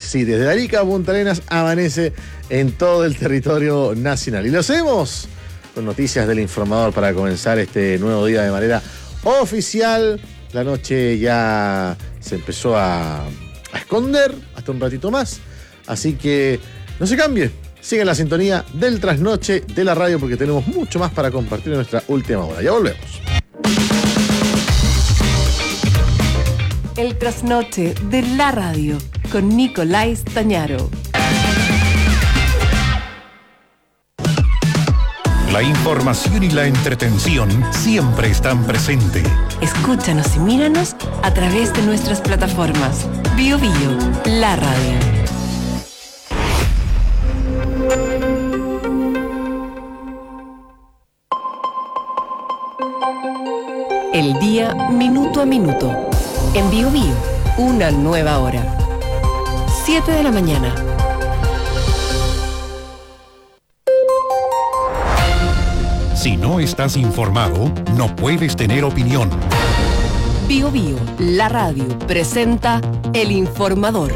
Sí, desde Arica a Punta Arenas amanece en todo el territorio nacional. Y lo hacemos con noticias del Informador para comenzar este nuevo día de manera oficial. La noche ya se empezó a esconder hasta un ratito más. Así que no se cambie. Sigan la sintonía del trasnoche de la radio porque tenemos mucho más para compartir en nuestra última hora. Ya volvemos. El trasnoche de la radio con Nicolás Tañaro. La información y la entretención siempre están presentes. Escúchanos y míranos a través de nuestras plataformas. Bio Bio, la radio. El día minuto a minuto. En Bio Bio, una nueva hora. 7 de la mañana. Si no estás informado, no puedes tener opinión. Bio Bio, la radio, presenta El Informador.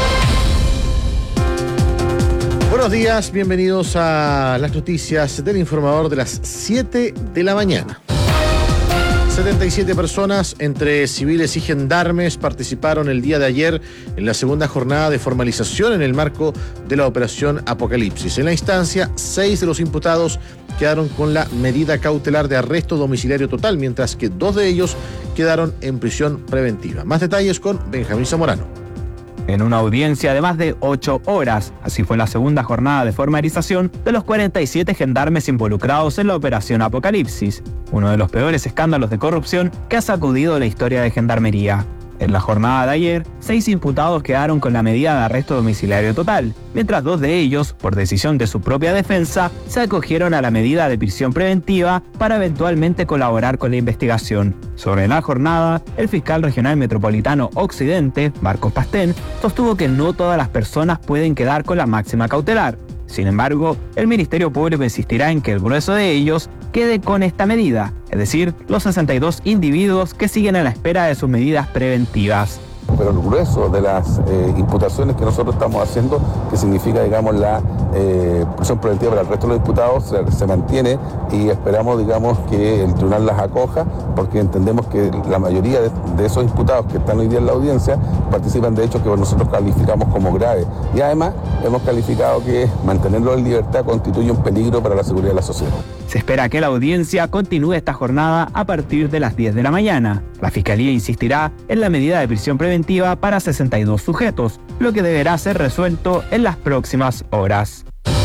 Buenos días, bienvenidos a las noticias del Informador de las 7 de la mañana. 77 personas, entre civiles y gendarmes, participaron el día de ayer en la segunda jornada de formalización en el marco de la operación Apocalipsis. En la instancia, 6 de los imputados quedaron con la medida cautelar de arresto domiciliario total, mientras que 2 de ellos quedaron en prisión preventiva. Más detalles con Benjamín Zamorano. En una audiencia de más de 8 horas, así fue la segunda jornada de formalización de los 47 gendarmes involucrados en la operación Apocalipsis, uno de los peores escándalos de corrupción que ha sacudido la historia de Gendarmería. En la jornada de ayer, 6 imputados quedaron con la medida de arresto domiciliario total, mientras 2 de ellos, por decisión de su propia defensa, se acogieron a la medida de prisión preventiva para eventualmente colaborar con la investigación. Sobre la jornada, el fiscal regional metropolitano Occidente, Marcos Pastén, sostuvo que no todas las personas pueden quedar con la máxima cautelar. Sin embargo, el Ministerio Público insistirá en que el grueso de ellos quede con esta medida, es decir, los 62 individuos que siguen a la espera de sus medidas preventivas. Pero el grueso de las imputaciones que nosotros estamos haciendo, que significa, digamos, la prisión preventiva para el resto de los imputados, se mantiene y esperamos, digamos, que el tribunal las acoja, porque entendemos que la mayoría de esos imputados que están hoy día en la audiencia participan de hechos que nosotros calificamos como graves. Y además hemos calificado que mantenerlos en libertad constituye un peligro para la seguridad de la sociedad. Se espera que la audiencia continúe esta jornada a partir de las 10 de la mañana. La Fiscalía insistirá en la medida de prisión preventiva para 62 sujetos, lo que deberá ser resuelto en las próximas horas.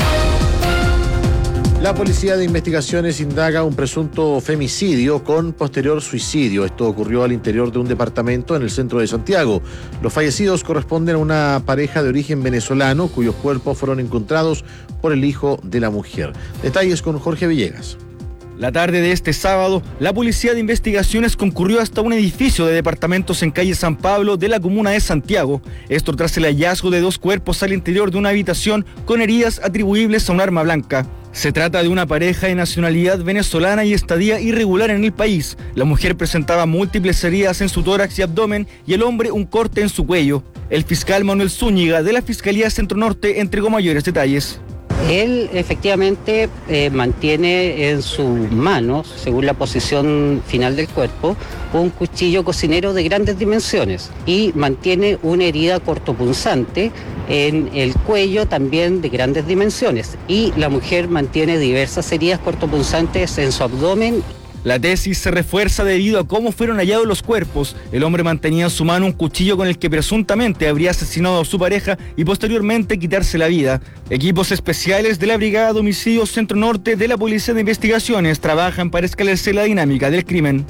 La Policía de Investigaciones indaga un presunto femicidio con posterior suicidio. Esto ocurrió al interior de un departamento en el centro de Santiago. Los fallecidos corresponden a una pareja de origen venezolano cuyos cuerpos fueron encontrados por el hijo de la mujer. Detalles con Jorge Villegas. La tarde de este sábado, la Policía de Investigaciones concurrió hasta un edificio de departamentos en calle San Pablo de la comuna de Santiago. Esto tras el hallazgo de 2 cuerpos al interior de una habitación con heridas atribuibles a un arma blanca. Se trata de una pareja de nacionalidad venezolana y estadía irregular en el país. La mujer presentaba múltiples heridas en su tórax y abdomen y el hombre un corte en su cuello. El fiscal Manuel Zúñiga de la Fiscalía Centro Norte entregó mayores detalles. Él efectivamente mantiene en sus manos, según la posición final del cuerpo, un cuchillo cocinero de grandes dimensiones y mantiene una herida cortopunzante en el cuello también de grandes dimensiones, y la mujer mantiene diversas heridas cortopunzantes en su abdomen. La tesis se refuerza debido a cómo fueron hallados los cuerpos. El hombre mantenía en su mano un cuchillo con el que presuntamente habría asesinado a su pareja y posteriormente quitarse la vida. Equipos especiales de la Brigada de Homicidios Centro Norte de la Policía de Investigaciones trabajan para esclarecer la dinámica del crimen.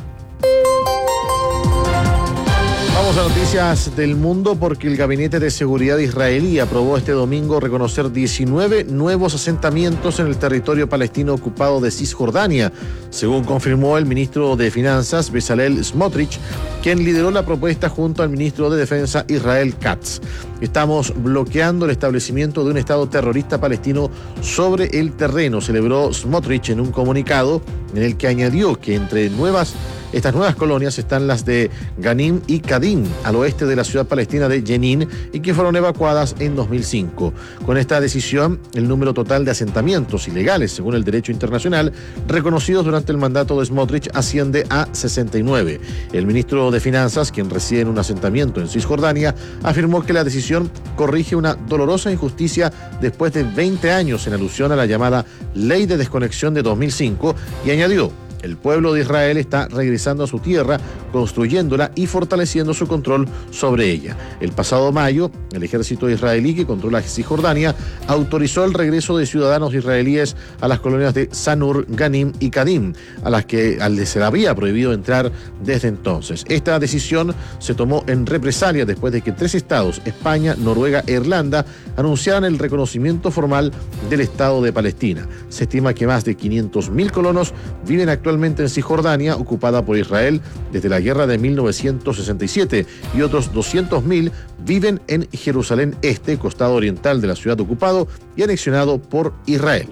Vamos a noticias del mundo porque el Gabinete de Seguridad israelí aprobó este domingo reconocer 19 nuevos asentamientos en el territorio palestino ocupado de Cisjordania, según confirmó el ministro de Finanzas, Bezalel Smotrich, quien lideró la propuesta junto al ministro de Defensa, Israel Katz. Estamos bloqueando el establecimiento de un Estado terrorista palestino sobre el terreno, celebró Smotrich en un comunicado en el que añadió que entre nuevas Estas nuevas colonias están las de Ghanim y Kadim, al oeste de la ciudad palestina de Jenin, y que fueron evacuadas en 2005. Con esta decisión, el número total de asentamientos ilegales, según el derecho internacional, reconocidos durante el mandato de Smotrich, asciende a 69. El ministro de Finanzas, quien reside en un asentamiento en Cisjordania, afirmó que la decisión corrige una dolorosa injusticia después de 20 años, en alusión a la llamada Ley de Desconexión de 2005, y añadió: el pueblo de Israel está regresando a su tierra, construyéndola y fortaleciendo su control sobre ella. El pasado mayo, el ejército israelí, que controla Cisjordania, autorizó el regreso de ciudadanos israelíes a las colonias de Sanur, Ghanim y Kadim, a las que se le había prohibido entrar desde entonces. Esta decisión se tomó en represalia después de que 3 estados, España, Noruega e Irlanda, anunciaran el reconocimiento formal del Estado de Palestina. Se estima que más de 500.000 colonos viven actualmente en Cisjordania, ocupada por Israel desde la guerra de 1967, y otros 200.000 viven en Jerusalén Este, costado oriental de la ciudad ocupado y anexionado por Israel.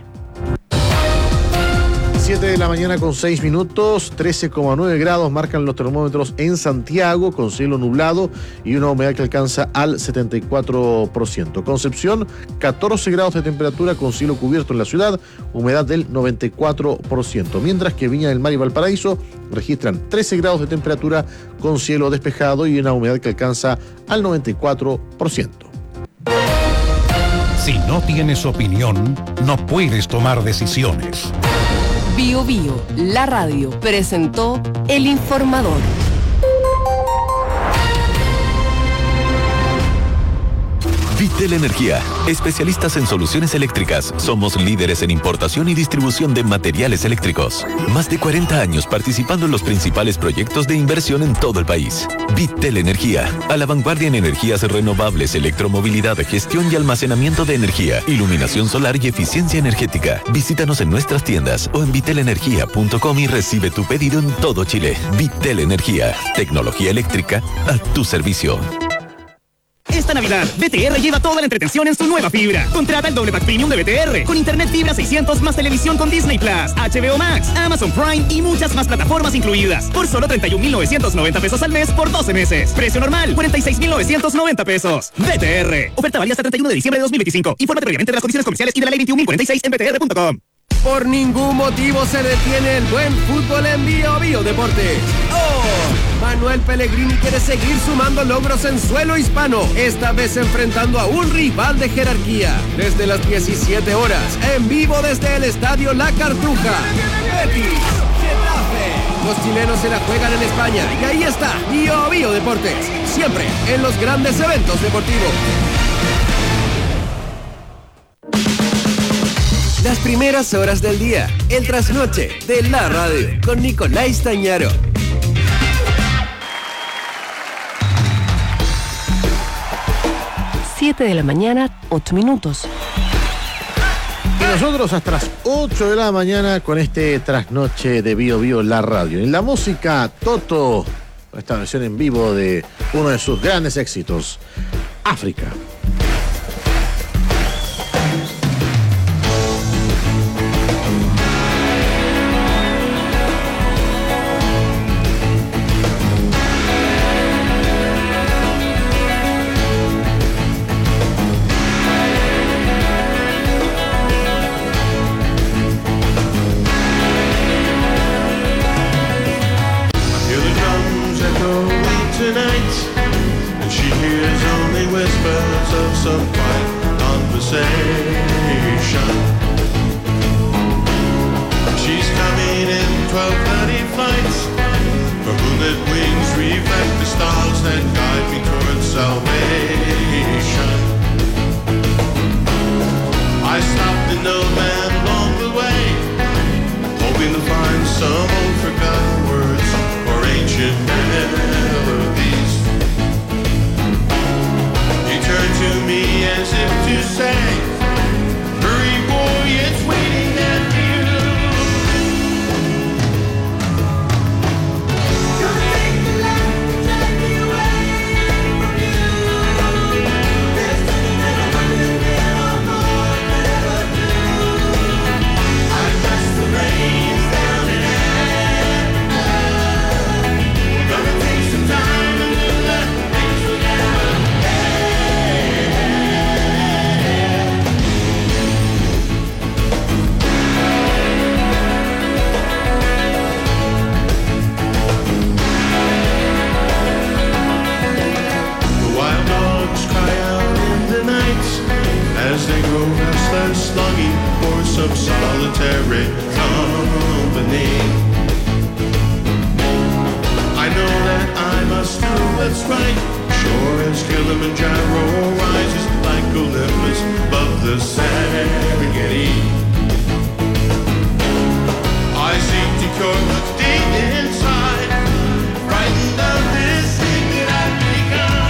7 de la mañana con 6 minutos, 13,9 grados marcan los termómetros en Santiago, con cielo nublado y una humedad que alcanza al 74%. Concepción, 14 grados de temperatura con cielo cubierto en la ciudad, humedad del 94%, mientras que Viña del Mar y Valparaíso registran 13 grados de temperatura con cielo despejado y una humedad que alcanza al 94%. Si no tienes opinión, no puedes tomar decisiones. Bio Bio, la radio, presentó El Informador. Vitel Energía, especialistas en soluciones eléctricas. Somos líderes en importación y distribución de materiales eléctricos. Más de 40 años participando en los principales proyectos de inversión en todo el país. Vitel Energía, a la vanguardia en energías renovables, electromovilidad, gestión y almacenamiento de energía, iluminación solar y eficiencia energética. Visítanos en nuestras tiendas o en vitelenergia.com y recibe tu pedido en todo Chile. Vitel Energía, tecnología eléctrica a tu servicio. Esta Navidad, BTR lleva toda la entretención en su nueva fibra. Contrata el doble pack premium de BTR, con internet fibra 600 más televisión con Disney Plus, HBO Max, Amazon Prime y muchas más plataformas incluidas. Por solo 31.990 pesos al mes por 12 meses. Precio normal, 46.990 pesos. BTR. Oferta válida hasta 31 de diciembre de 2025. Infórmate previamente de las condiciones comerciales y de la ley 21.046 en btr.com. Por ningún motivo se detiene el buen fútbol en Bio Bio Deportes. ¡Oh! Manuel Pellegrini quiere seguir sumando logros en suelo hispano, esta vez enfrentando a un rival de jerarquía. Desde las 17 horas, en vivo desde el Estadio La Cartuja. Betis, Getafe. Los chilenos se la juegan en España y ahí está Bio Bio Deportes, siempre en los grandes eventos deportivos. Las primeras horas del día, el trasnoche de la radio, con Nicolás Tañaro. 7 de la mañana, 8 minutos. Y nosotros hasta las 8 de la mañana con este trasnoche de Bio Bio, la radio. En la música, Toto, esta versión en vivo de uno de sus grandes éxitos, África. of solitary company. I know that I must do what's right, sure as Kilimanjaro rises like Olympus above the Serengeti. I seek to cure what's deep inside, frightened of this thing that I've become.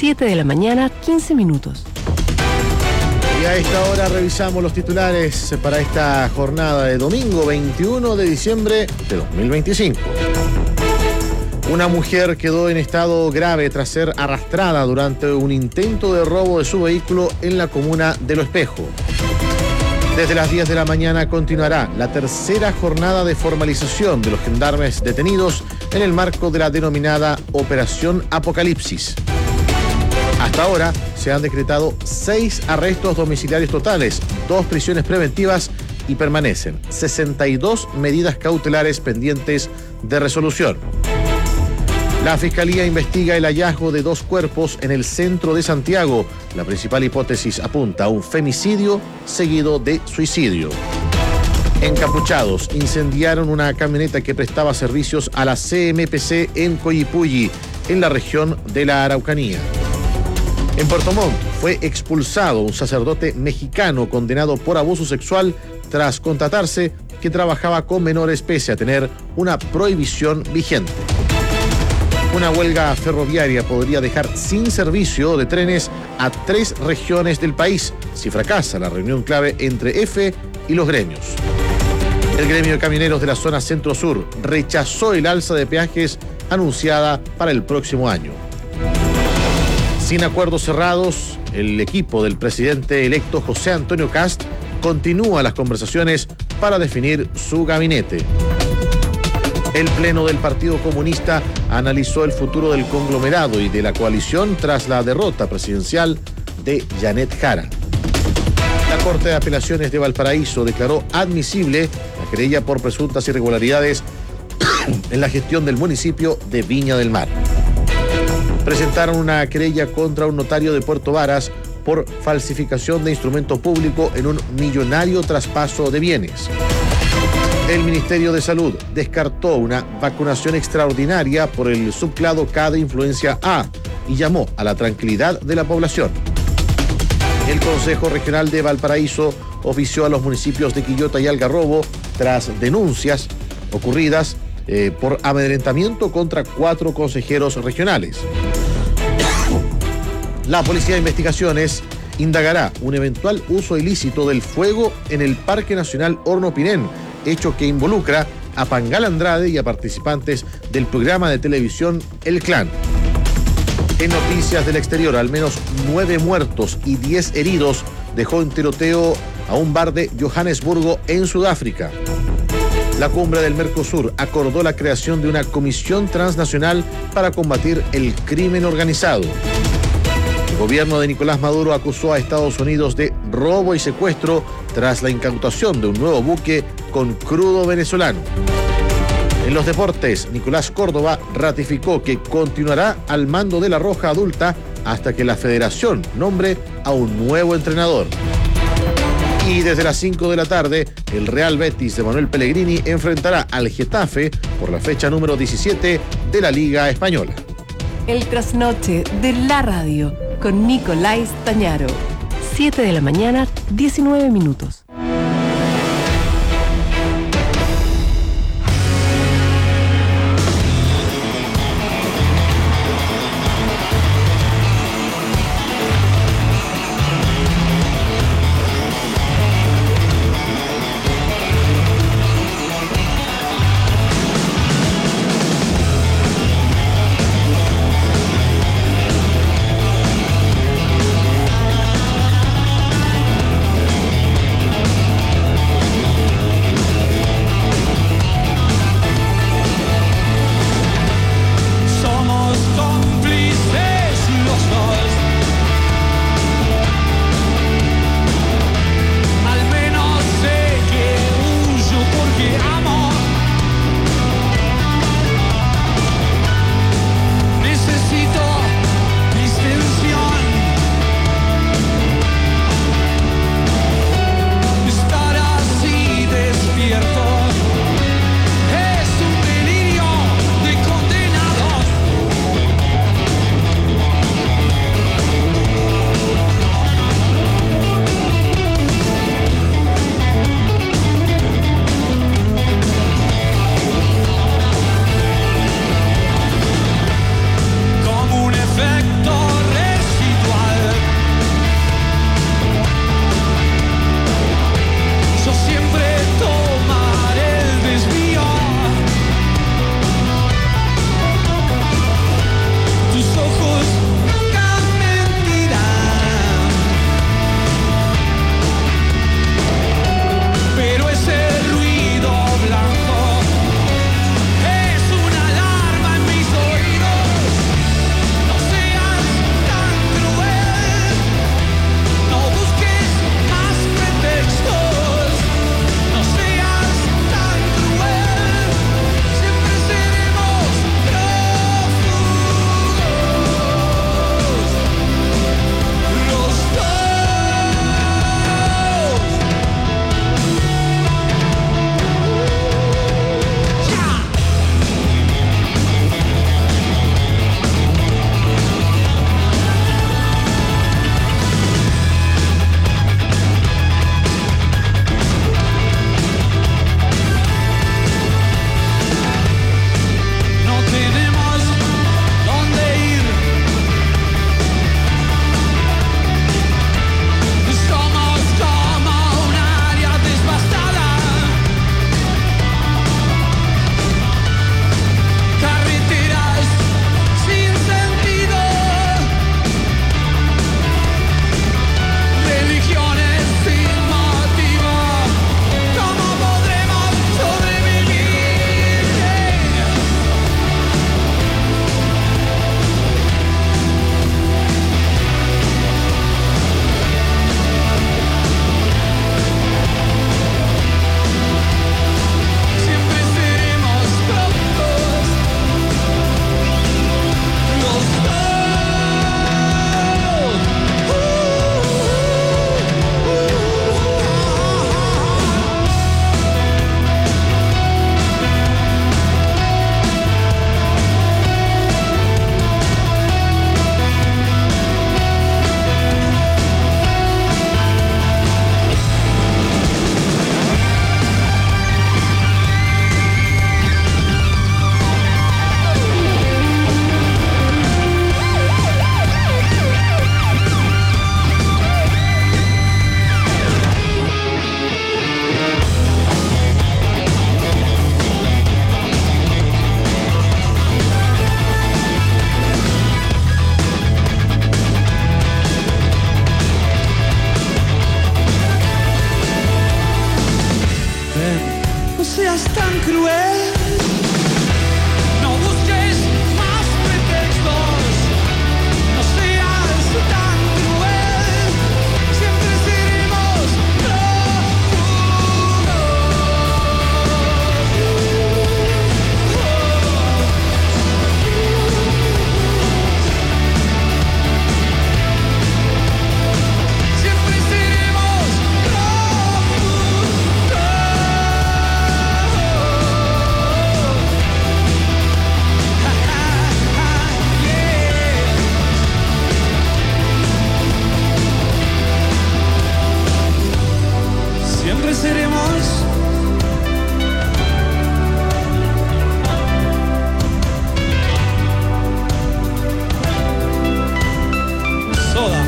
7 de la mañana, 15 minutos. Y a esta hora revisamos los titulares para esta jornada de domingo 21 de diciembre de 2025. Una mujer quedó en estado grave tras ser arrastrada durante un intento de robo de su vehículo en la comuna de Lo Espejo. Desde las 10 de la mañana continuará la tercera jornada de formalización de los gendarmes detenidos en el marco de la denominada Operación Apocalipsis. Hasta ahora se han decretado 6 arrestos domiciliarios totales, 2 prisiones preventivas y permanecen 62 medidas cautelares pendientes de resolución. La Fiscalía investiga el hallazgo de 2 cuerpos en el centro de Santiago. La principal hipótesis apunta a un femicidio seguido de suicidio. Encapuchados incendiaron una camioneta que prestaba servicios a la CMPC en Coyipulli, en la región de la Araucanía. En Puerto Montt fue expulsado un sacerdote mexicano condenado por abuso sexual tras constatarse que trabajaba con menores pese a tener una prohibición vigente. Una huelga ferroviaria podría dejar sin servicio de trenes a 3 regiones del país si fracasa la reunión clave entre EFE y los gremios. El gremio de camioneros de la zona centro-sur rechazó el alza de peajes anunciada para el próximo año. Sin acuerdos cerrados, el equipo del presidente electo José Antonio Kast continúa las conversaciones para definir su gabinete. El Pleno del Partido Comunista analizó el futuro del conglomerado y de la coalición tras la derrota presidencial de Janet Jara. La Corte de Apelaciones de Valparaíso declaró admisible la querella por presuntas irregularidades en la gestión del municipio de Viña del Mar. Presentaron una querella contra un notario de Puerto Varas por falsificación de instrumento público en un millonario traspaso de bienes. El Ministerio de Salud descartó una vacunación extraordinaria por el subclado K de influencia A y llamó a la tranquilidad de la población. El Consejo Regional de Valparaíso ofició a los municipios de Quillota y Algarrobo tras denuncias ocurridas por amedrentamiento contra 4 consejeros regionales. La Policía de Investigaciones indagará un eventual uso ilícito del fuego en el Parque Nacional Horno Pirén, hecho que involucra a Pangal Andrade y a participantes del programa de televisión El Clan. En noticias del exterior, al menos 9 muertos y 10 heridos dejó un tiroteo a un bar de Johannesburgo en Sudáfrica. La cumbre del Mercosur acordó la creación de una comisión transnacional para combatir el crimen organizado. El gobierno de Nicolás Maduro acusó a Estados Unidos de robo y secuestro tras la incautación de un nuevo buque con crudo venezolano. En los deportes, Nicolás Córdoba ratificó que continuará al mando de la Roja Adulta hasta que la federación nombre a un nuevo entrenador. Y desde las 5 de la tarde, el Real Betis de Manuel Pellegrini enfrentará al Getafe por la fecha número 17 de la Liga Española. El trasnoche de la radio con Nicolás Tañaro. 7 de la mañana, 19 minutos. cruel. No busques más pretextos, no seas tan cruel. Siempre seremos siempre seremos soda.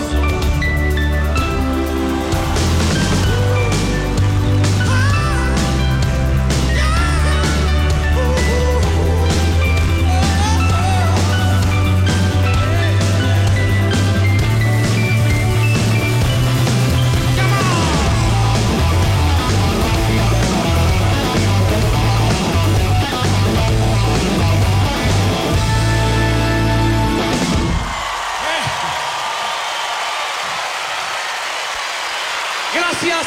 Gracias.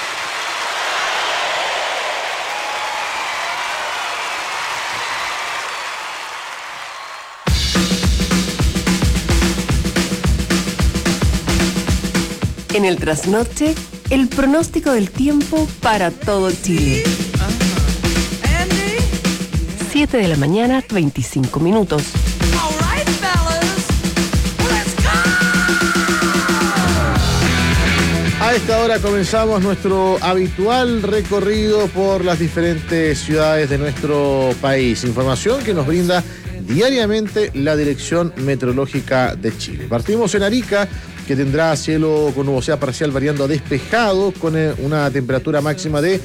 En el trasnoche, el pronóstico del tiempo para todo Chile. 7 de la mañana, 25 minutos. A esta hora comenzamos nuestro habitual recorrido por las diferentes ciudades de nuestro país. Información que nos brinda diariamente la Dirección Meteorológica de Chile. Partimos en Arica, que tendrá cielo con nubosidad parcial variando a despejado, con una temperatura máxima de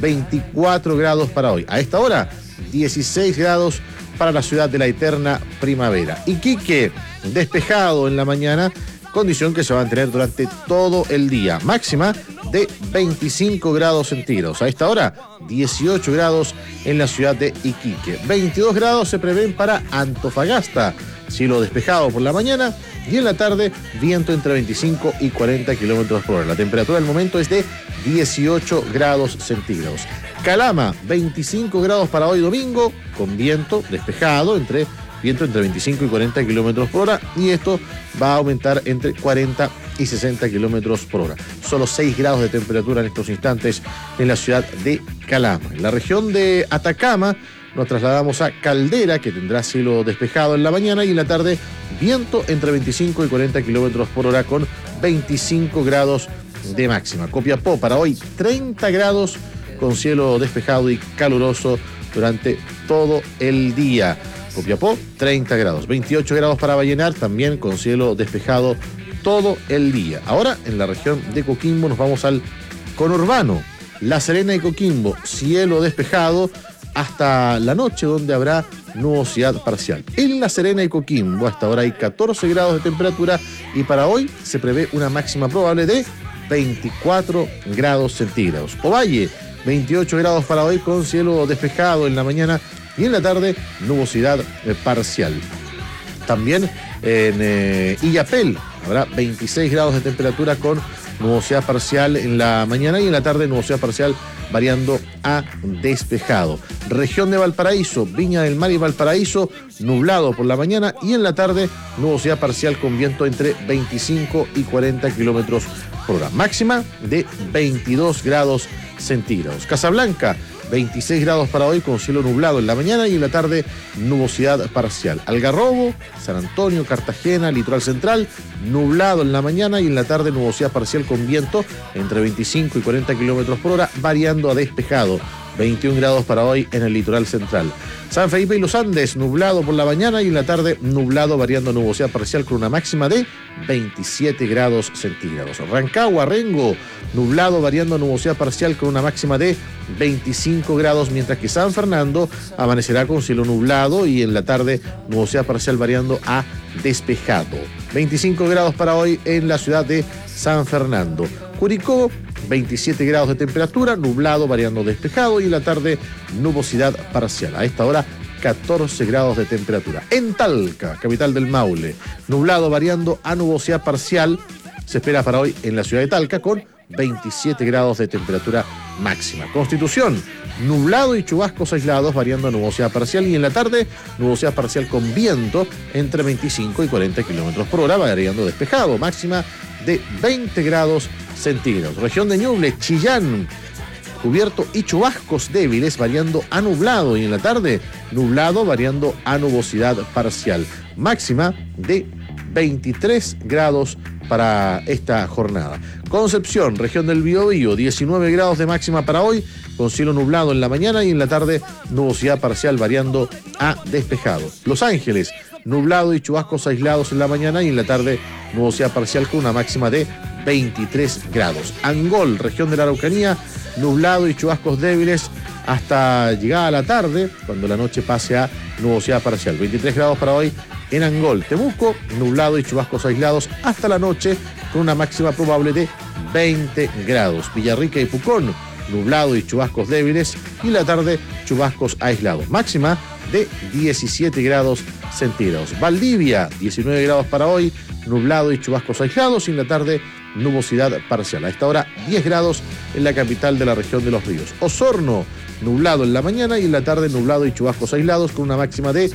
24 grados para hoy. A esta hora, 16 grados para la ciudad de la eterna primavera. Iquique, despejado en la mañana, condición que se va a mantener durante todo el día. Máxima de 25 grados centígrados. A esta hora, 18 grados en la ciudad de Iquique. 22 grados se prevén para Antofagasta. Cielo despejado por la mañana y en la tarde, viento entre 25 y 40 kilómetros por hora. La temperatura del momento es de 18 grados centígrados. Calama, 25 grados para hoy domingo, con viento despejado, viento entre 25 y 40 kilómetros por hora, y esto va a aumentar entre 40 y 60 kilómetros por hora. Solo 6 grados de temperatura en estos instantes en la ciudad de Calama. En la región de Atacama nos trasladamos a Caldera, que tendrá cielo despejado en la mañana y en la tarde viento entre 25 y 40 kilómetros por hora con 25 grados de máxima. Copiapó para hoy 30 grados con cielo despejado y caluroso durante todo el día. Copiapó 30 grados, 28 grados para Vallenar, también con cielo despejado todo el día. Ahora en la región de Coquimbo nos vamos al conurbano. La Serena y Coquimbo, cielo despejado hasta la noche, donde habrá nubosidad parcial. En La Serena y Coquimbo hasta ahora hay 14 grados de temperatura y para hoy se prevé una máxima probable de 24 grados centígrados. Ovalle, 28 grados para hoy con cielo despejado en la mañana y en la tarde nubosidad parcial. También en Illapel habrá 26 grados de temperatura con nubosidad parcial en la mañana y en la tarde nubosidad parcial variando a despejado. Región de Valparaíso, Viña del Mar y Valparaíso, nublado por la mañana y en la tarde nubosidad parcial con viento entre 25 y 40 kilómetros por hora. Máxima de 22 grados centígrados. Casablanca, 26 grados para hoy con cielo nublado en la mañana y en la tarde nubosidad parcial. Algarrobo, San Antonio, Cartagena, Litoral Central, nublado en la mañana y en la tarde nubosidad parcial con viento entre 25 y 40 kilómetros por hora, variando a despejado. 21 grados para hoy en el Litoral Central. San Felipe y Los Andes, nublado por la mañana y en la tarde nublado variando nubosidad parcial con una máxima de 27 grados centígrados. Rancagua, Rengo, nublado variando nubosidad parcial con una máxima de 25 grados, mientras que San Fernando amanecerá con cielo nublado y en la tarde nubosidad parcial variando a despejado. 25 grados para hoy en la ciudad de San Fernando. Curicó, 27 grados de temperatura, nublado variando despejado, y en la tarde nubosidad parcial. A esta hora 14 grados de temperatura. En Talca, capital del Maule, nublado variando a nubosidad parcial se espera para hoy en la ciudad de Talca, con 27 grados de temperatura máxima. Constitución, nublado y chubascos aislados variando a nubosidad parcial, y en la tarde nubosidad parcial con viento entre 25 y 40 kilómetros por hora, variando despejado, máxima de 20 grados centígrados. Región de Ñuble, Chillán, cubierto y chubascos débiles variando a nublado, y en la tarde nublado variando a nubosidad parcial, máxima de 23 grados para esta jornada. Concepción, región del Biobío, 19 grados de máxima para hoy, con cielo nublado en la mañana y en la tarde nubosidad parcial variando a despejado. Los Ángeles, nublado y chubascos aislados en la mañana y en la tarde nubosidad parcial con una máxima de 23 grados. Angol, región de la Araucanía, nublado y chubascos débiles hasta llegada a la tarde, cuando la noche pase a nubosidad parcial. 23 grados para hoy en Angol. Temuco, nublado y chubascos aislados hasta la noche, con una máxima probable de 20 grados. Villarrica y Pucón, nublado y chubascos débiles, y la tarde chubascos aislados. Máxima de 17 grados centígrados. Valdivia, 19 grados para hoy, nublado y chubascos aislados, y en la tarde nubosidad parcial. A esta hora 10 grados en la capital de la región de Los Ríos. Osorno, nublado en la mañana y en la tarde nublado y chubascos aislados, con una máxima de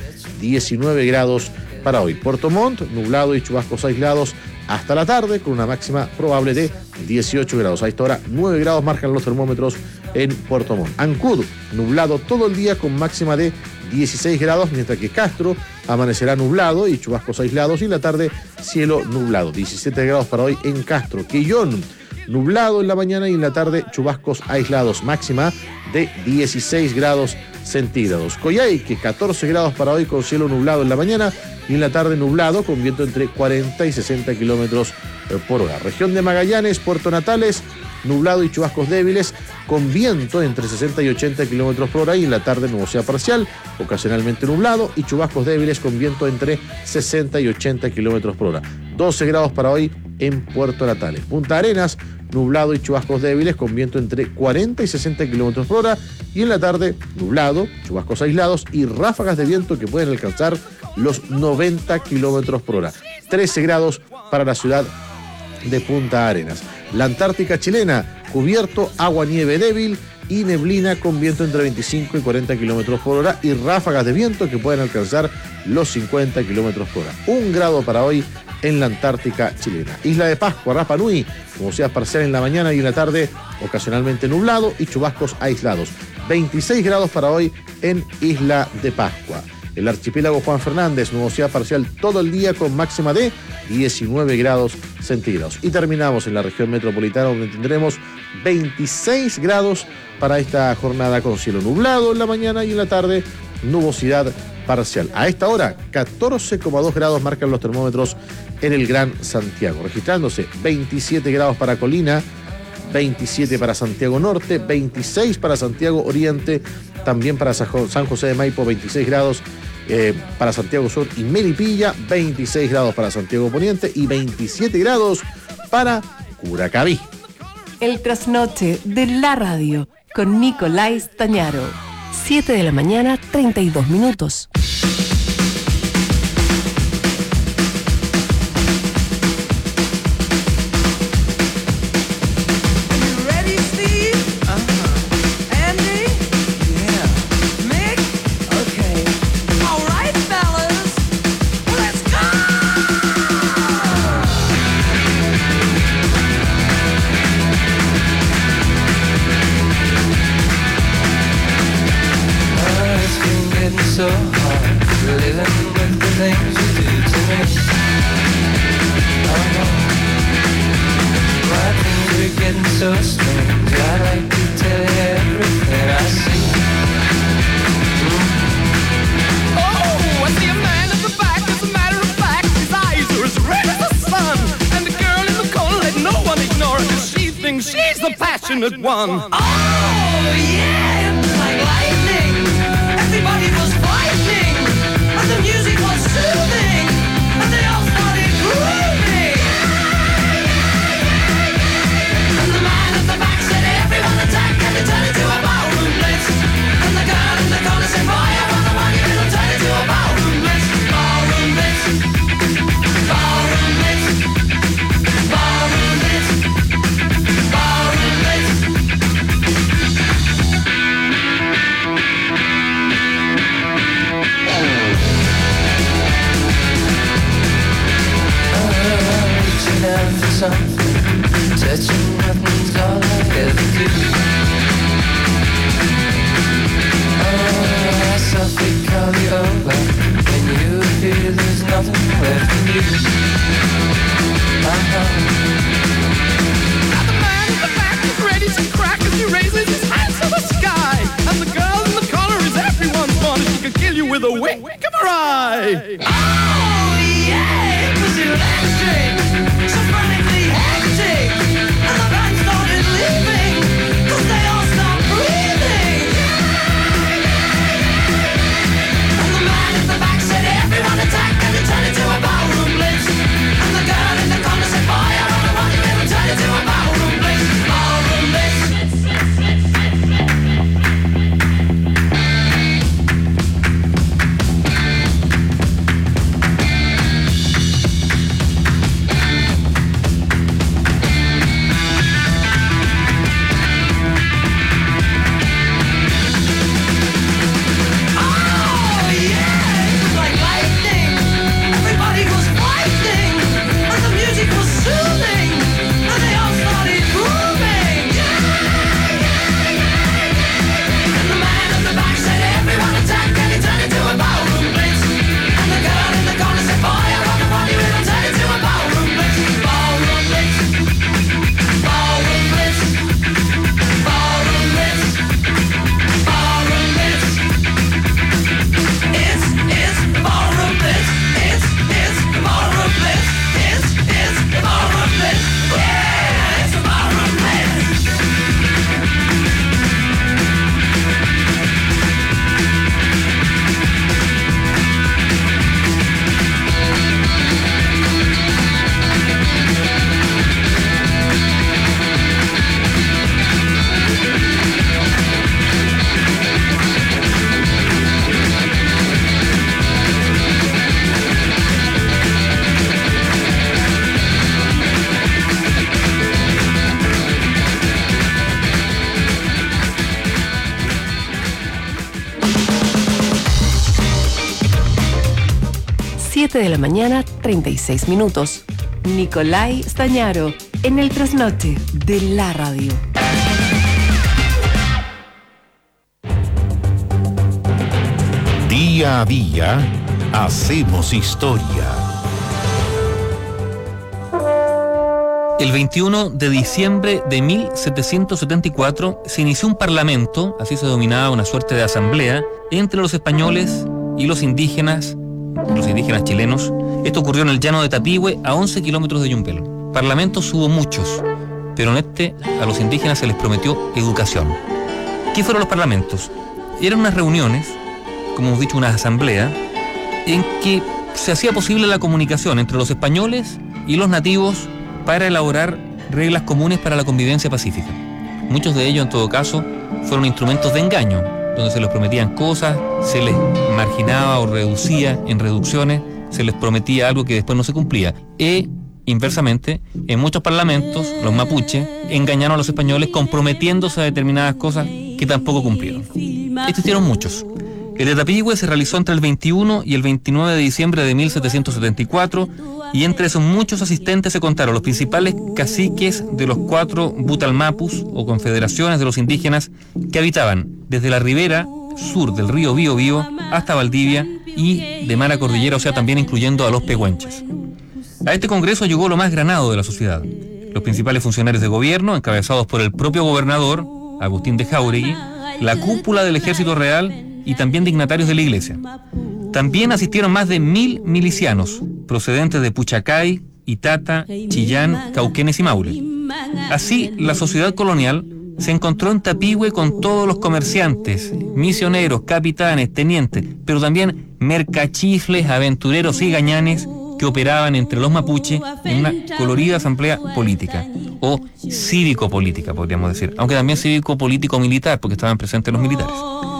19 grados para hoy. Puerto Montt, nublado y chubascos aislados hasta la tarde, con una máxima probable de 18 grados. A esta hora 9 grados marcan los termómetros en Puerto Montt. Ancud, nublado todo el día con máxima de 16 grados, mientras que Castro amanecerá nublado y chubascos aislados, y en la tarde cielo nublado. 17 grados para hoy en Castro. Quillón, nublado en la mañana y en la tarde chubascos aislados, máxima de 16 grados centígrados. Coyhaique, 14 grados para hoy con cielo nublado en la mañana y en la tarde nublado con viento entre 40 y 60 kilómetros por hora. Región de Magallanes, Puerto Natales, nublado y chubascos débiles con viento entre 60 y 80 kilómetros por hora, y en la tarde nubosidad parcial, ocasionalmente nublado y chubascos débiles con viento entre 60 y 80 kilómetros por hora. 12 grados para hoy en Puerto Natales. Punta Arenas, nublado y chubascos débiles con viento entre 40 y 60 kilómetros por hora, y en la tarde nublado, chubascos aislados y ráfagas de viento que pueden alcanzar los 90 kilómetros por hora. 13 grados para la ciudad de Punta Arenas. La Antártica chilena, cubierto, agua nieve débil y neblina con viento entre 25 y 40 kilómetros por hora y ráfagas de viento que pueden alcanzar los 50 kilómetros por hora. 1 grado para hoy en la Antártica chilena. Isla de Pascua, Rapa Nui, nubosidad parcial en la mañana y en la tarde ocasionalmente nublado y chubascos aislados. 26 grados para hoy en Isla de Pascua. El archipiélago Juan Fernández, nubosidad parcial todo el día con máxima de 19 grados centígrados. Y terminamos en la región metropolitana, donde tendremos 26 grados para esta jornada, con cielo nublado en la mañana y en la tarde nubosidad parcial. A esta hora 14,2 grados marcan los termómetros en el Gran Santiago, registrándose 27 grados para Colina, 27 para Santiago Norte, 26 para Santiago Oriente, también para San José de Maipo 26 grados, para Santiago Sur y Melipilla, 26 grados para Santiago Poniente y 27 grados para Curacaví. El trasnoche de la radio con Nicolás Tañaro. 7 de la mañana, 32 minutos. So hard living with the things you do to me. Oh no, my things are getting so strange. I like to tell you everything I see. Oh, I see a man in the back. As a matter of fact, his eyes are as red as the sun. And the girl in the corner, let no one ignore her, 'cause she thinks she's the passionate one. Oh yeah, it's like lightning. Everybody was frightening, and the music was soothing, and they all started grooving. And the man at the back with a wink of her eye. Oh yeah, it was electric, so frantically hectic, and the band started leaving, 'cause they all stopped breathing. And the man at the back said, everyone attack, and it turned into a ballroom blitz. And the girl in the corner said, fire on the one, and it turned into a ballroom blitz. Ballroom blitz. De la mañana, 36 minutos. Nicolai Stañaro, en el trasnoche de la radio. Día a día, hacemos historia. El 21 de diciembre de 1774 se inició un parlamento, así se denominaba una suerte de asamblea, entre los españoles y los indígenas chilenos. Esto ocurrió en el llano de Tapigüe, a 11 kilómetros de Yumbel. Parlamentos hubo muchos, pero en a los indígenas se les prometió educación. ¿Qué fueron los parlamentos? Eran unas reuniones, como hemos dicho, una asamblea, en que se hacía posible la comunicación entre los españoles y los nativos para elaborar reglas comunes para la convivencia pacífica. Muchos de ellos, en todo caso, fueron instrumentos de engaño, donde se les prometían cosas, se les marginaba o reducía en reducciones, se les prometía algo que después no se cumplía. E, inversamente, en muchos parlamentos, los mapuches engañaron a los españoles comprometiéndose a determinadas cosas que tampoco cumplieron. Estos hicieron muchos. El de Tapigüe se realizó entre el 21 y el 29 de diciembre de 1774, y entre esos muchos asistentes se contaron los principales caciques de los 4 butalmapus, o confederaciones de los indígenas, que habitaban desde la ribera sur del río Biobío hasta Valdivia y de mar a cordillera, o sea, también incluyendo a los pehuenches. A este congreso llegó lo más granado de la sociedad: los principales funcionarios de gobierno, encabezados por el propio gobernador, Agustín de Jáuregui, la cúpula del ejército real y también dignatarios de la iglesia. También asistieron más de 1000 milicianos, procedentes de Puchacay, Itata, Chillán, Cauquenes y Maule. Así, la sociedad colonial se encontró en Tapigüe con todos los comerciantes, misioneros, capitanes, tenientes, pero también mercachifles, aventureros y gañanes que operaban entre los mapuches en una colorida asamblea política, o cívico-política, podríamos decir, aunque también cívico-político-militar, porque estaban presentes los militares.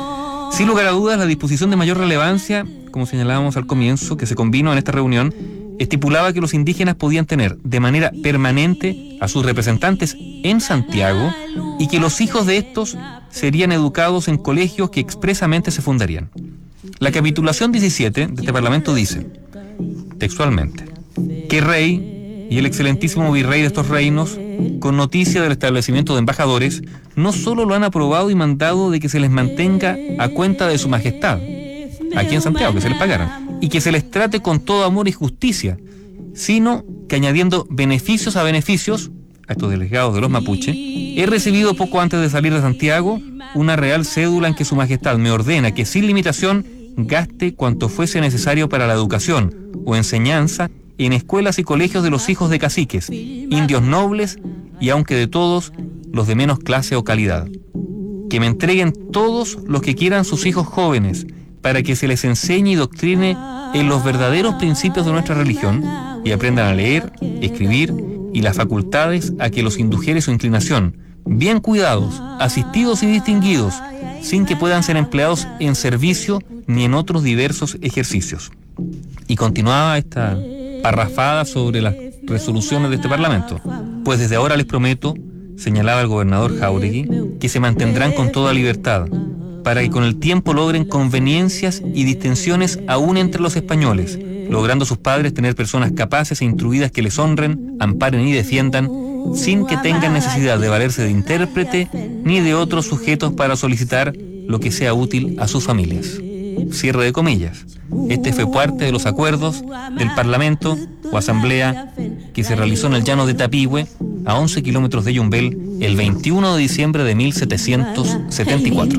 Sin lugar a dudas, la disposición de mayor relevancia, como señalábamos al comienzo, que se convino en esta reunión, estipulaba que los indígenas podían tener de manera permanente a sus representantes en Santiago y que los hijos de estos serían educados en colegios que expresamente se fundarían. La capitulación 17 de este Parlamento dice, textualmente, que rey y el excelentísimo virrey de estos reinos, con noticia del establecimiento de embajadores, no solo lo han aprobado y mandado de que se les mantenga a cuenta de su majestad, aquí en Santiago, que se les pagaran, y que se les trate con todo amor y justicia, sino que añadiendo beneficios a beneficios, a estos delegados de los mapuches, he recibido poco antes de salir de Santiago una real cédula en que su majestad me ordena que sin limitación gaste cuanto fuese necesario para la educación o enseñanza en escuelas y colegios de los hijos de caciques, indios nobles y aunque de todos los de menos clase o calidad. Que me entreguen todos los que quieran sus hijos jóvenes para que se les enseñe y doctrine en los verdaderos principios de nuestra religión y aprendan a leer, escribir y las facultades a que los indujere su inclinación, bien cuidados, asistidos y distinguidos, sin que puedan ser empleados en servicio ni en otros diversos ejercicios. Y continuaba esta parrafada sobre las resoluciones de este Parlamento. Pues desde ahora les prometo, señalaba el gobernador Jáuregui, que se mantendrán con toda libertad, para que con el tiempo logren conveniencias y distensiones aún entre los españoles, logrando sus padres tener personas capaces e instruidas que les honren, amparen y defiendan, sin que tengan necesidad de valerse de intérprete ni de otros sujetos para solicitar lo que sea útil a sus familias. Cierre de comillas. Este fue parte de los acuerdos del Parlamento o Asamblea que se realizó en el llano de Tapigüe, a 11 kilómetros de Yumbel, el 21 de diciembre de 1774.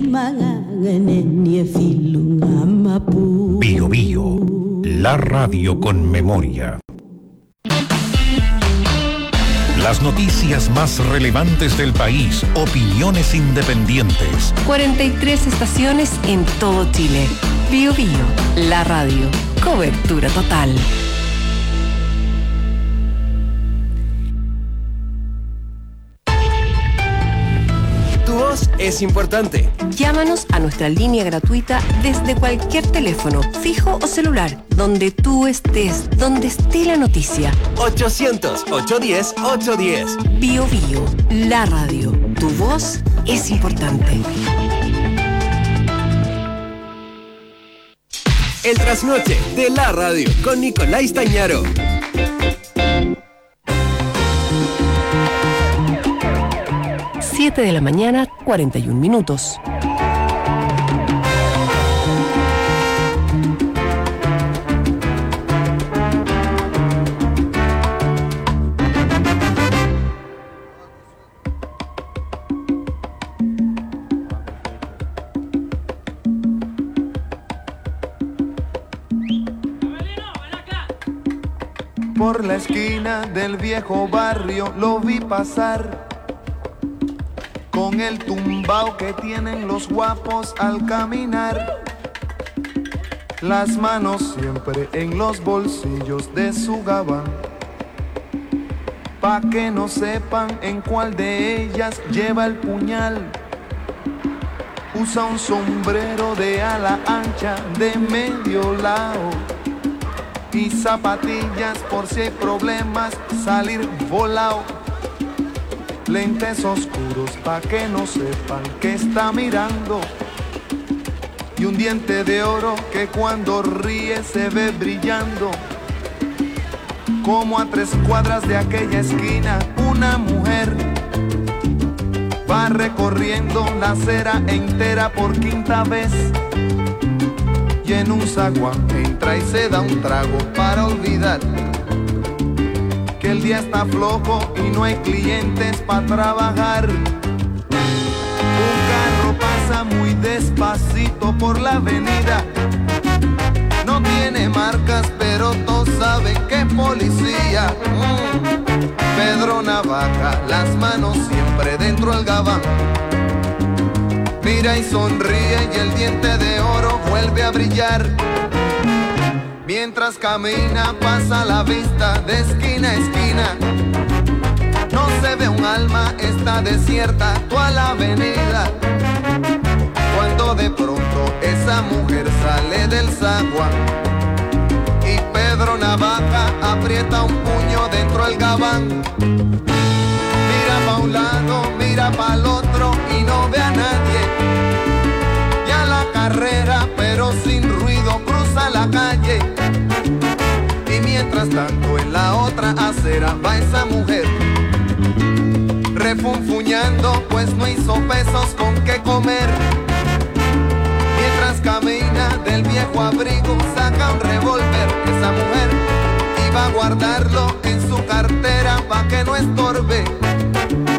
Bio Bio, la radio con memoria. Las noticias más relevantes del país, opiniones independientes. 43 estaciones en todo Chile. Bio Bio, la radio. Cobertura total. Tu voz es importante. Llámanos a nuestra línea gratuita desde cualquier teléfono, fijo o celular, donde tú estés, donde esté la noticia. 800-810-810. Bio Bio, la radio. Tu voz es importante. El trasnoche de la radio con Nicolás Tañaro. 7 de la mañana, 41 minutos. Por la esquina del viejo barrio lo vi pasar, con el tumbao que tienen los guapos al caminar, las manos siempre en los bolsillos de su gabán, pa' que no sepan en cuál de ellas lleva el puñal. Usa un sombrero de ala ancha de medio lado y zapatillas por si hay problemas salir volado. Lentes oscuros pa' que no sepan que está mirando, y un diente de oro que cuando ríe se ve brillando. Como a 3 cuadras de aquella esquina una mujer va recorriendo la acera entera por 5ª vez, y en un zaguán entra y se da un trago para olvidar que el día está flojo y no hay clientes para trabajar. Un carro pasa muy despacito por la avenida, no tiene marcas pero todos saben que es policía. Pedro Navaja, las manos siempre dentro del gabán, mira y sonríe y el diente de oro vuelve a brillar. Mientras camina pasa la vista de esquina a esquina, no se ve un alma, está desierta toda la avenida. Cuando de pronto esa mujer sale del zaguán y Pedro Navaja aprieta un puño dentro del gabán. Mira pa' un lado, mira pa' el otro y no ve a nadie. Ya la carrera pero sin ruido cruza la calle, y mientras tanto en la otra acera va esa mujer refunfuñando pues no hizo pesos con qué comer. Mientras camina del viejo abrigo saca un revólver, esa mujer iba a guardarlo en su cartera pa' que no estorbe.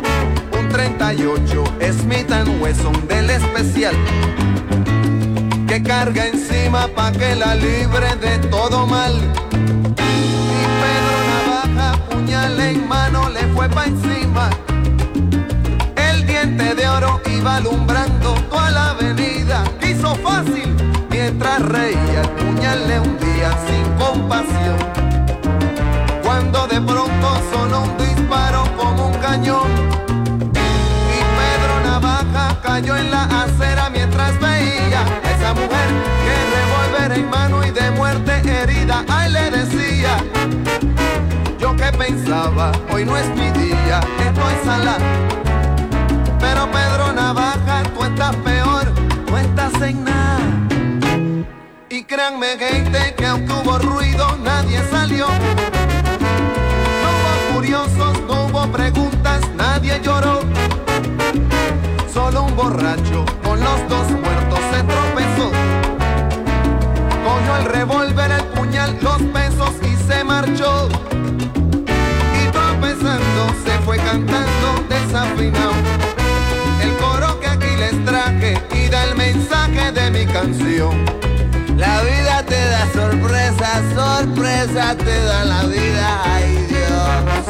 Un 38 Smith & Wesson del especial que carga encima pa' que la libre de todo mal. Y Pedro Navaja, puñal en mano, le fue pa' encima. El diente de oro iba alumbrando toda la avenida. Quiso fácil mientras reía, el puñal le hundía sin compasión. Cuando de pronto sonó un disparo como un cañón y Pedro Navaja cayó en la acera mientras veía a esa mujer que revólver en mano y de muerte herida. Ay, le decía, yo que pensaba, hoy no es mi día, estoy sala. Pero Pedro Navaja, tú estás peor, no estás en nada. Y créanme, gente, que aunque hubo ruido, nadie salió. No hubo curiosos, no hubo preguntas, nadie lloró. Solo un borracho con los dos muertos se tropezó. Cogió el revólver, el puñal, los pesos y se marchó. Y tropezando se fue cantando desafinado el coro que aquí les traje y da el mensaje de mi canción. La vida te da sorpresas, sorpresas te da la vida, ay Dios.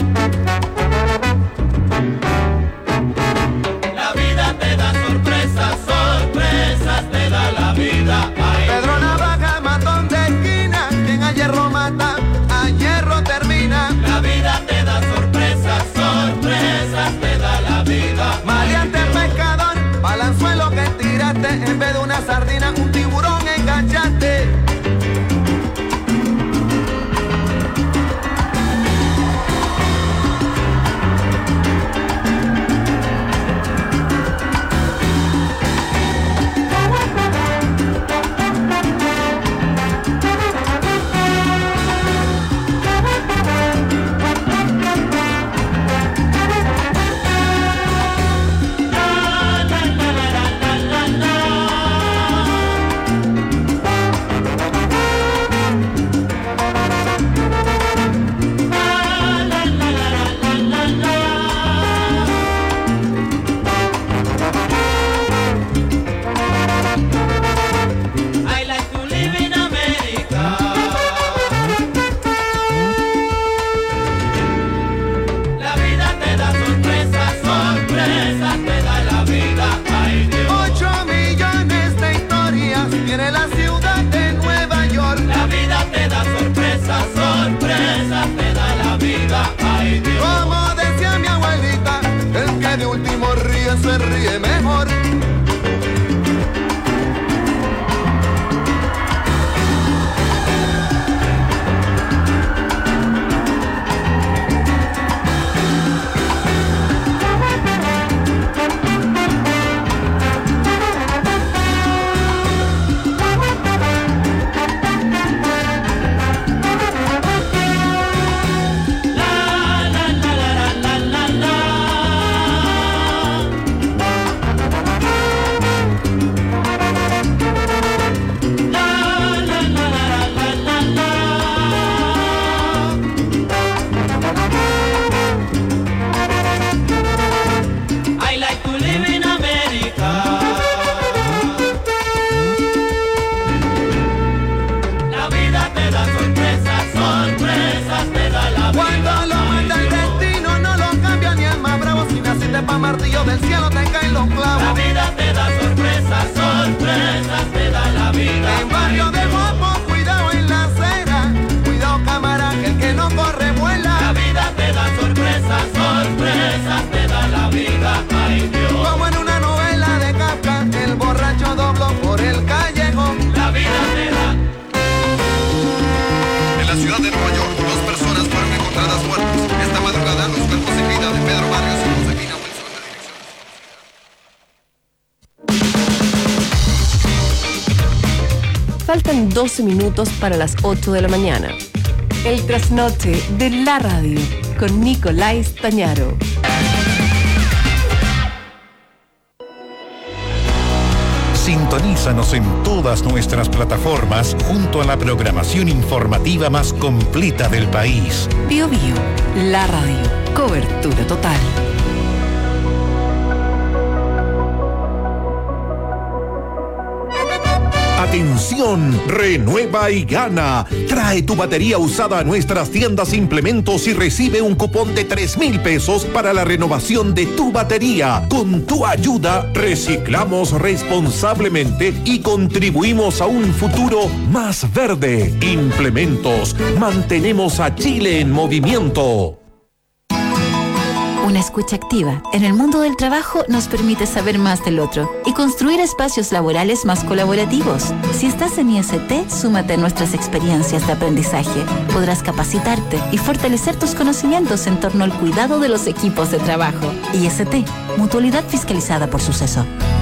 La vida te da sorpresas, sorpresas te da la vida, ay Pedro Dios. Navaja, matón de esquina, quien a hierro mata, a hierro termina. La vida te da sorpresas, sorpresas te da la vida. Maleante pescador, balanzuelo que tiraste, en vez de una sardina, un tiburón enganchaste. Se ríe mejor. Martillo del cielo te caen los clavos. La vida te da sorpresas, sorpresas te da la vida. En barrio de Guapo, cuidado en la acera, cuidado cámara, que el que no corre vuela. La vida te da sorpresas, sorpresas te da la vida, ay Dios. Como en una novela de Kafka, el borracho dobló por el callejón. La vida te da. En la ciudad de Nueva York, 2 personas fueron encontradas muertas. Esta madrugada, los cuerpos sin vida de Pedro Vargas y Josefina Wilson. Faltan 12 minutos para las 8 de la mañana. El trasnoche de la radio con Nicolás Tañaro. Sintonízanos en todas nuestras plataformas junto a la programación informativa más completa del país. Bio Bio, la radio, cobertura total. ¡Atención! Renueva y gana. Trae tu batería usada a nuestras tiendas Implementos y recibe un cupón de 3,000 pesos para la renovación de tu batería. Con tu ayuda, reciclamos responsablemente y contribuimos a un futuro más verde. Implementos. Mantenemos a Chile en movimiento. Una escucha activa en el mundo del trabajo nos permite saber más del otro y construir espacios laborales más colaborativos. Si estás en IST, súmate a nuestras experiencias de aprendizaje. Podrás capacitarte y fortalecer tus conocimientos en torno al cuidado de los equipos de trabajo. IST, Mutualidad Fiscalizada por Suceso.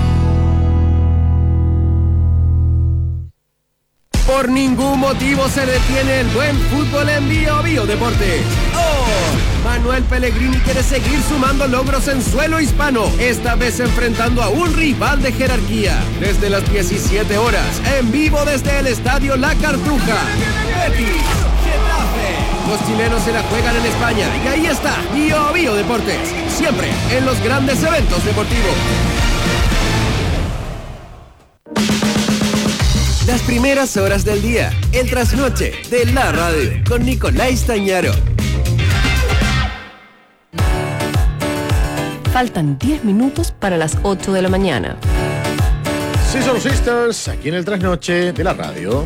Por ningún motivo se detiene el buen fútbol en Bio Deportes. ¡Oh! Manuel Pellegrini quiere seguir sumando logros en suelo hispano, esta vez enfrentando a un rival de jerarquía. Desde las 17 horas, en vivo desde el Estadio La Cartuja. Betis, Getafe. Los chilenos se la juegan en España y ahí está Bio Deportes, siempre en los grandes eventos deportivos. Las primeras horas del día, el trasnoche de la radio, con Nicolás Tañaro. Faltan 10 minutos para las 8 de la mañana. Scissor Sisters, aquí en el trasnoche de la radio.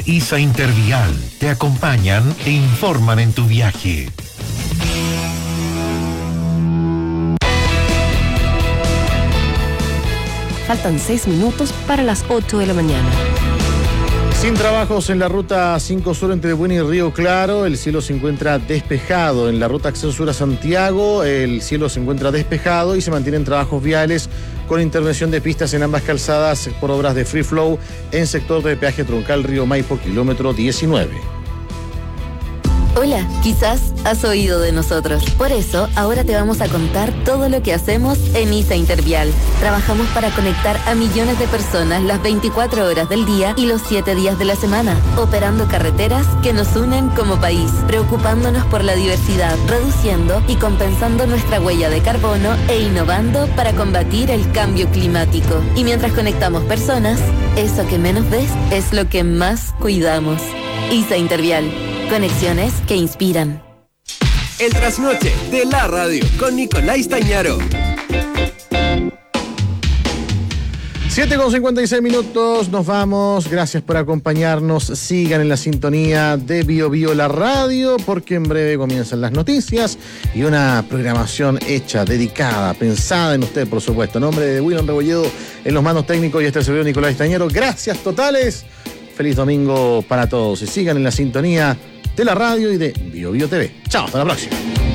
ISA Intervial te acompañan e informan en tu viaje. Faltan 6 minutos para las 8 de la mañana. Sin trabajos en la ruta 5 Sur entre Bueni y Río Claro, el cielo se encuentra despejado. En la ruta Acceso Sur a Santiago, el cielo se encuentra despejado y se mantienen trabajos viales con intervención de pistas en ambas calzadas por obras de Free Flow en sector de peaje troncal Río Maipo, kilómetro 19. Hola, quizás has oído de nosotros. Por eso, ahora te vamos a contar todo lo que hacemos en ISA Intervial. Trabajamos para conectar a millones de personas las 24 horas del día y los 7 días de la semana, operando carreteras que nos unen como país, preocupándonos por la diversidad, reduciendo y compensando nuestra huella de carbono e innovando para combatir el cambio climático. Y mientras conectamos personas, eso que menos ves es lo que más cuidamos. ISA Intervial. Conexiones que inspiran. El trasnoche de la radio con Nicolás Tañaro. 7:56, nos vamos. Gracias por acompañarnos. Sigan en la sintonía de Bio Bio la radio, porque en breve comienzan las noticias y una programación hecha, dedicada, pensada en usted, por supuesto. En nombre de William Rebolledo en los mandos técnicos y este servidor Nicolás Tañero. Gracias totales. Feliz domingo para todos y sigan en la sintonía de la radio y de Bio Bio TV. Chao, hasta la próxima.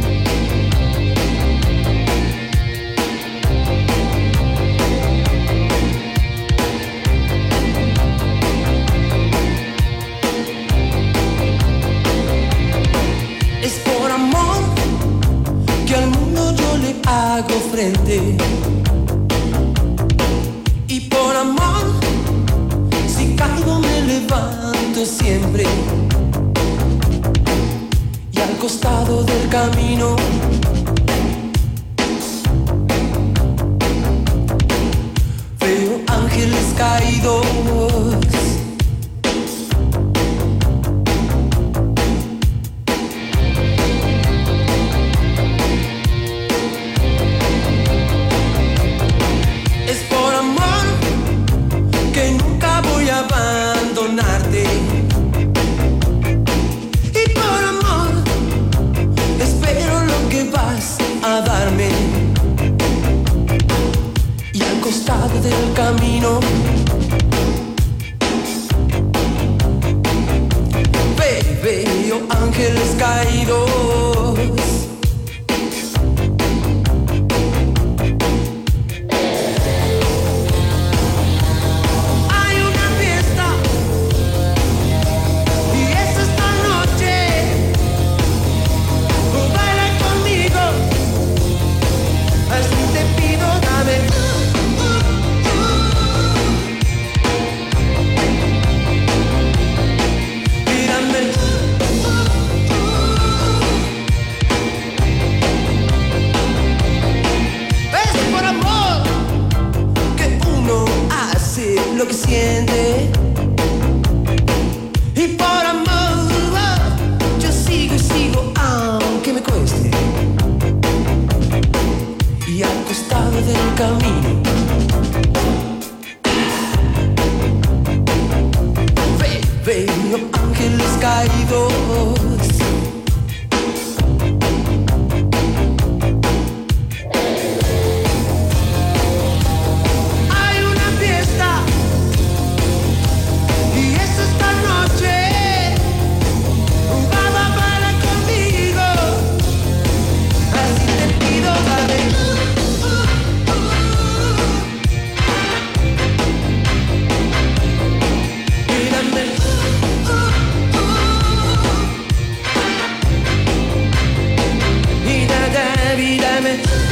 Es por amor que al mundo yo le hago frente. Y por amor, si caigo me levanto siempre. Y al costado del camino veo ángeles caídos. Es por amor que nunca voy a abandonarte. Y por amor espero lo que vas a darme. Y al costado del camino veo ángeles caídos. Hay una fiesta y es esta noche. Baila conmigo, así te pido, dame. Mírame. Es por amor que uno hace lo que siente. Y por amor yo sigo y sigo aunque me cueste. Y al costado del camino veo ángeles caídos. Hay una fiesta y es esta noche. Baila conmigo, así te pido, dale. Mírame. Mírame.